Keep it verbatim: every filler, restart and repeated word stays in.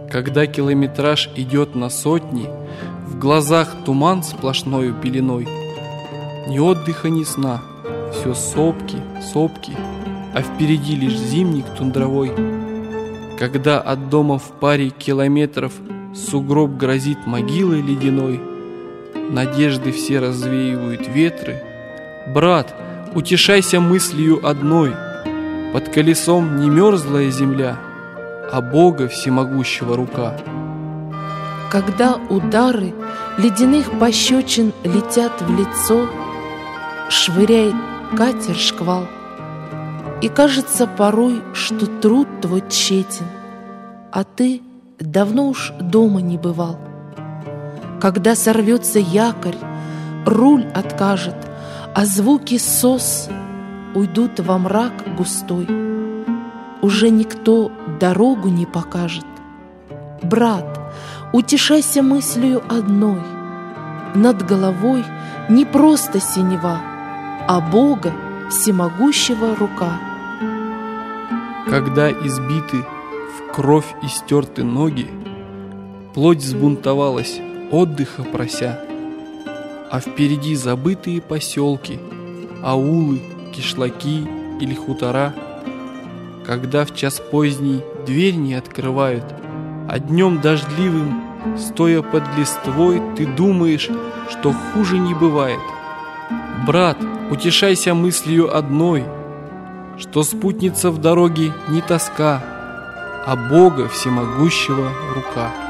Когда километраж идет на сотни, в глазах туман сплошною пеленой. Ни отдыха, ни сна, все сопки, сопки, а впереди лишь зимник тундровой. Когда от дома в паре километров сугроб грозит могилой ледяной, надежды все развеивают ветры. Брат, утешайся мыслью одной: под колесом не мерзлая земля, а Бога всемогущего рука. Когда удары ледяных пощечин летят в лицо, швыряет катер шквал, и кажется порой, что труд твой тщетен, а ты давно уж дома не бывал. Когда сорвется якорь, руль откажет, а звуки сос уйдут во мрак густой, уже никто дорогу не покажет. Брат, утешайся мыслью одной: над головой не просто синева, а Бога всемогущего рука. Когда избиты, в кровь истерты ноги, плоть взбунтовалась, отдыха прося, а впереди забытые поселки, аулы, кишлаки или хутора. Когда в час поздний дверь не открывают, а днем дождливым, стоя под листвой, ты думаешь, что хуже не бывает. Брат, утешайся мыслью одной, что спутница в дороге не тоска, а Бога всемогущего рука.